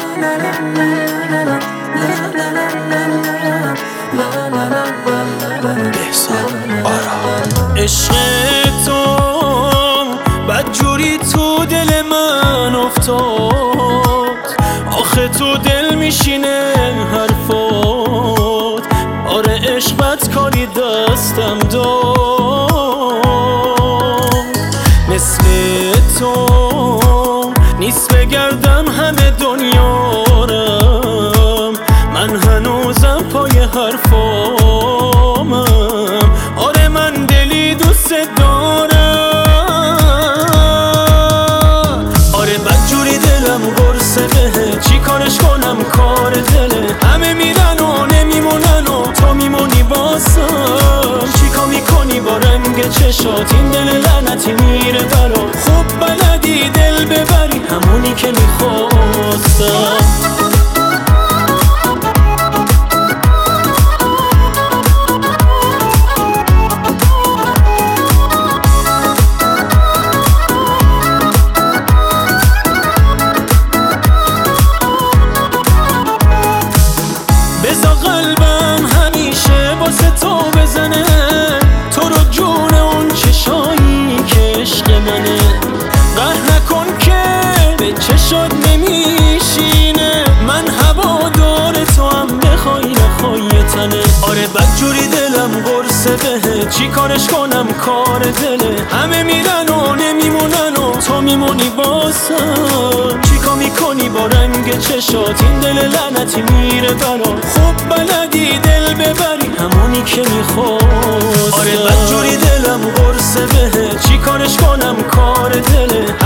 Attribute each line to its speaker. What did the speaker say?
Speaker 1: عشق تو بدجوری تو دل من افتاد، آخه تو دل میشینه حرفات. آره عشق بد کاری دستم داد، مثل تو نیست بگردم همه دنیارم، من هنوزم پای حرفامم. آره من دلی دوست دارم، آره بدجوری دلم قرصه بهه، چی کارش کنم کار دله. همه میرن و نمیمونن و تو میمونی باسم، چیکار میکنی با رنگ چشات این دل لعنتی میره برا. خوب بلدی دل ببری همونی که میخواستم. بذار قلبم همیشه واسه تو بزنه، تو رو جون اون چشایی که عشق منه. قهر نکن که به چشات نمیشینه، من هوادار تو هم بخوای نخوای تنه. آره بدجوری دلم قرصه بهه، چی کارش کنم کار دله. همه میرن و نمیمونن و تو میمونی باسم، چیکار میکنی با رنگ چشات این دل لعنتی میره برا. خوب بلدی دل ببری همونی که میخواستم. آره بدجوری دلم قرصه بهه، چی کارش کنم کار دله.